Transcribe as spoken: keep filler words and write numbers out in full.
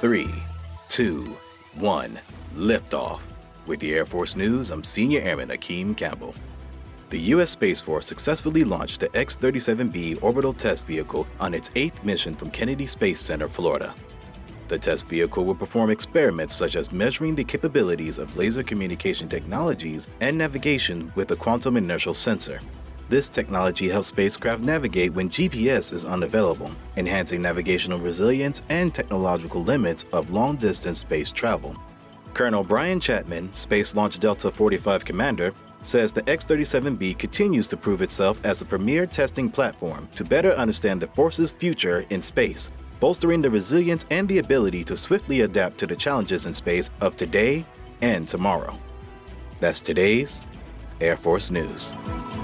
Three, two, one, liftoff. With the Air Force News, I'm Senior Airman Akeem Campbell. The U S Space Force successfully launched the X thirty-seven B orbital test vehicle on its eighth mission from Kennedy Space Center, Florida. The test vehicle will perform experiments such as measuring the capabilities of laser communication technologies and navigation with a quantum inertial sensor. This technology helps spacecraft navigate when G P S is unavailable, enhancing navigational resilience and technological limits of long-distance space travel. Colonel Brian Chapman, Space Launch Delta forty-five commander, says the X thirty-seven B continues to prove itself as a premier testing platform to better understand the force's future in space, bolstering the resilience and the ability to swiftly adapt to the challenges in space of today and tomorrow. That's today's Air Force News.